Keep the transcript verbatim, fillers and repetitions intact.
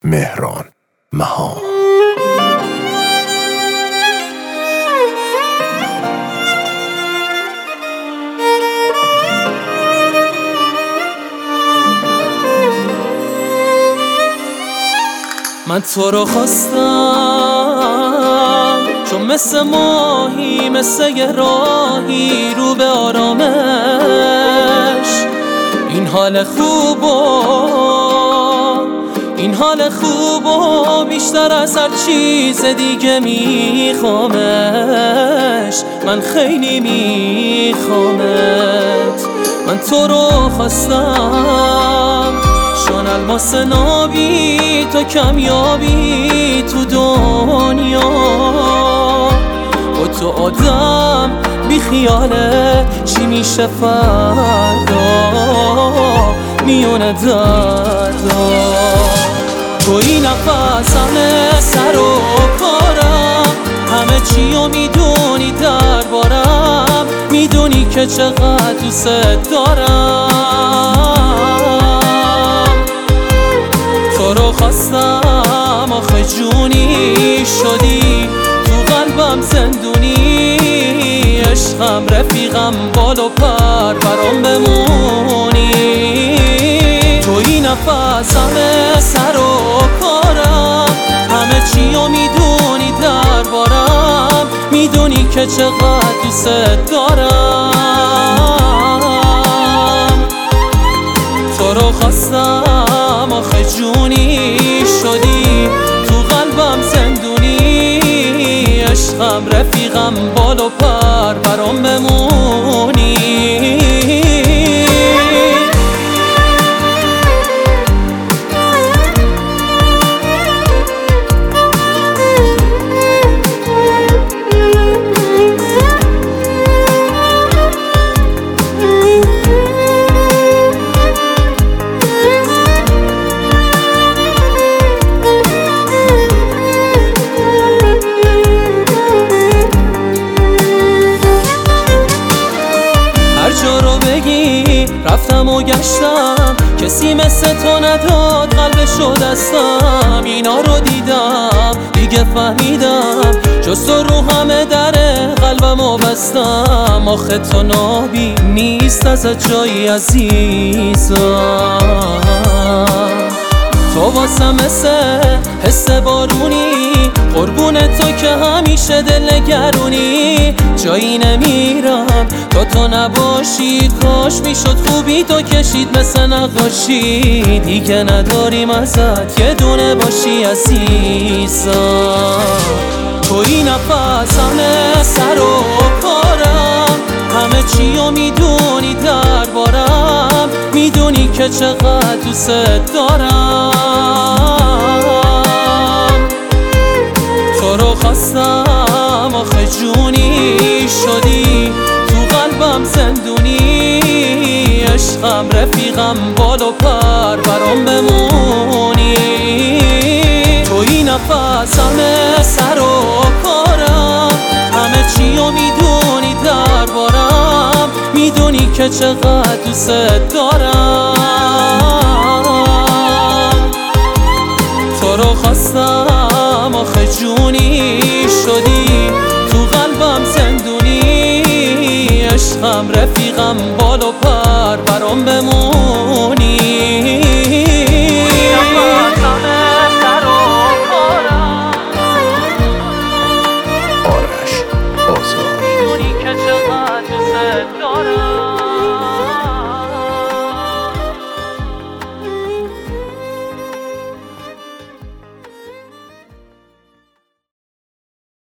مهران مهان. من تو رو خواستم چون مثل ماهی، مثل یه راهی رو به آرامش. این حال خوبو این حال خوبو بیشتر از هر چیز دیگه میخوامش. من خیلی میخوامت. من تو رو خواستم چون الماس نابی تو کمیابی تو دنیا. و تو آدم بی خیاله چی میشه فردا میونه دردا. توی نفس همه سر و کارم، همه چیو میدونی دربارم، میدونی که چقدر دوست دارم. تو رو خواستم آخه جونی شدی، تو قلبم زندونی، عشقم رفیقم بال و پر برام بمونی. توی نفس همه سر و کارم، همه چیو میدونی دربارم، میدونی که چقدر دوست دارم. تو رو خواستم آخه جونی شدی، تو قلبم زندونی، عشقم رفیقم بال و پر برام بمونی. رفتم و گشتم کسی مثل تو نداد قلبشو دستم. اینا رو دیدم دیگه فهمیدم جز تو رو همه در قلبمو بستم. آخه تو نابی نیست ازت جایی عزیزم. تو واسم مثل حس بارونی، قربون تو که همیشه دل نگرونی. جایی نمیرم تا تو نباشی، کاش میشد خوبی تو کشید مثل نقاشی. دیگه نداریم ازت یه دونه باشی عزیزم. توی نفس همه سر و کارم، همه چیو میدونی دربارم، میدونی که چقدر دوست دارم. تو رو خواستم آخه جونی شدی، تو قلبم زندونی، عشقم رفیقم بال و پر برام بمونی. توی نفس همه سر و کارم، همه چیو میدونی دربارم، میدونی که چقدر دوست دارم.